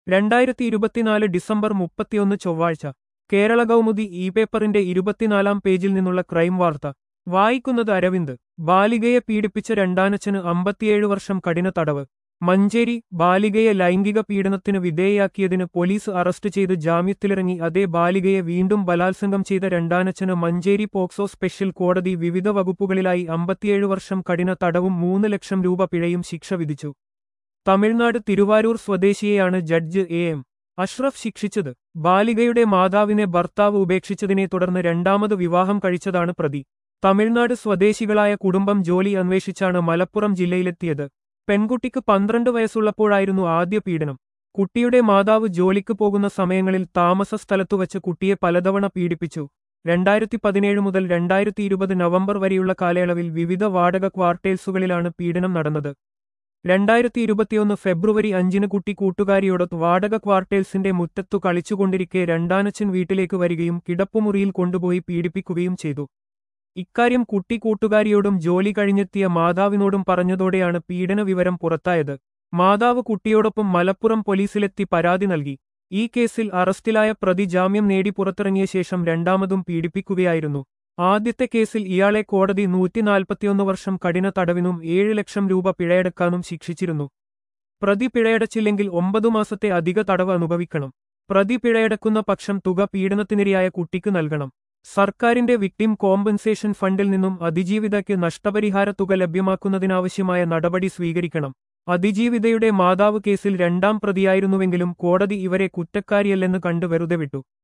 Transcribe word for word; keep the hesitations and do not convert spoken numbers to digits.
രണ്ടായിരത്തി ഇരുപത്തിനാല് ഡിസംബർ മുപ്പത്തിയൊന്ന് ചൊവ്വാഴ്ച കേരള കൗമുദി ഇ പേപ്പറിന്റെ ഇരുപത്തിനാലാം പേജിൽ നിന്നുള്ള ക്രൈം വാർത്ത വായിക്കുന്നത് അരവിന്ദ്. ബാലികയെ പീഡിപ്പിച്ച രണ്ടാനച്ഛന് അമ്പത്തിയേഴ് വർഷം കഠിന തടവ്. മഞ്ചേരി. ബാലികയെ ലൈംഗിക പീഡനത്തിന് വിധേയയാക്കിയതിന് പോലീസ് അറസ്റ്റ് ചെയ്ത് ജാമ്യത്തിലിറങ്ങി അതേ ബാലികയെ വീണ്ടും ബലാത്സംഗം ചെയ്ത രണ്ടാനച്ഛന് മഞ്ചേരി പോക്സോ സ്പെഷ്യൽ കോടതി വിവിധ വകുപ്പുകളിലായി അമ്പത്തിയേഴ് വർഷം കഠിന തടവും മൂന്ന് ലക്ഷം രൂപ പിഴയും ശിക്ഷ വിധിച്ചു. തമിഴ്നാട് തിരുവാരൂർ സ്വദേശിയെയാണ് ജഡ്ജ് എ എം അഷ്റഫ് ശിക്ഷിച്ചത്. ബാലികയുടെ മാതാവിനെ ഭർത്താവ് ഉപേക്ഷിച്ചതിനെ തുടർന്ന് രണ്ടാമത് വിവാഹം കഴിച്ചതാണ് പ്രതി. തമിഴ്നാട് സ്വദേശികളായ കുടുംബം ജോലി അന്വേഷിച്ചാണ് മലപ്പുറം ജില്ലയിലെത്തിയത്. പെൺകുട്ടിക്ക് പന്ത്രണ്ട് വയസ്സുള്ളപ്പോഴായിരുന്നു ആദ്യ പീഡനം. കുട്ടിയുടെ മാതാവ് ജോലിക്ക് പോകുന്ന സമയങ്ങളിൽ താമസ സ്ഥലത്തുവച്ച് കുട്ടിയെ പലതവണ പീഡിപ്പിച്ചു. രണ്ടായിരത്തി പതിനേഴ് മുതൽ രണ്ടായിരത്തി ഇരുപത് നവംബർ വരെയുള്ള കാലയളവിൽ വിവിധ വാടക ക്വാർട്ടേഴ്സുകളിലാണ് പീഡനം നടന്നത്. രണ്ടായിരത്തി ഇരുപത്തിയൊന്ന് ഫെബ്രുവരി അഞ്ചിന് കുട്ടി കൂട്ടുകാരിയോടൊത്ത് വാടക ക്വാർട്ടേഴ്സിന്റെ മുറ്റത്തു കളിച്ചുകൊണ്ടിരിക്കെ രണ്ടാനച്ഛൻ വീട്ടിലേക്ക് വരികയും കിടപ്പുമുറിയിൽ കൊണ്ടുപോയി പീഡിപ്പിക്കുകയും ചെയ്തു. ഇക്കാര്യം കുട്ടി കൂട്ടുകാരിയോടും ജോലി കഴിഞ്ഞെത്തിയ മാതാവിനോടും പറഞ്ഞതോടെയാണ് പീഡന വിവരം പുറത്തായത്. മാതാവ് കുട്ടിയോടൊപ്പം മലപ്പുറം പോലീസിലെത്തി പരാതി നൽകി. ഈ കേസിൽ അറസ്റ്റിലായ പ്രതി ജാമ്യം നേടി പുറത്തിറങ്ങിയ ശേഷം രണ്ടാമതും പീഡിപ്പിക്കുകയായിരുന്നു. ആദ്യത്തെ കേസിൽ ഇയാളെ കോടതി നൂറ്റിനാൽപ്പത്തിയൊന്ന് വർഷം കഠിന തടവിനും ഏഴ് ലക്ഷം രൂപ പിഴയടക്കാനും ശിക്ഷിച്ചിരുന്നു. പ്രതി പിഴയടച്ചില്ലെങ്കിൽ ഒമ്പതു മാസത്തെ അധിക തടവ് അനുഭവിക്കണം. പ്രതി പിഴയടക്കുന്ന പക്ഷം തുക പീഡനത്തിനിരയായ കുട്ടിക്ക് നൽകണം. സർക്കാരിന്റെ വിക്ടിം കോമ്പൻസേഷൻ ഫണ്ടിൽ നിന്നും അതിജീവിതയ്ക്ക് നഷ്ടപരിഹാര തുക ലഭ്യമാക്കുന്നതിനാവശ്യമായ നടപടി സ്വീകരിക്കണം. അതിജീവിതയുടെ മാതാവ് കേസിൽ രണ്ടാം പ്രതിയായിരുന്നുവെങ്കിലും കോടതി ഇവരെ കുറ്റക്കാരിയല്ലെന്ന് കണ്ട് വെറുതെ വിട്ടു.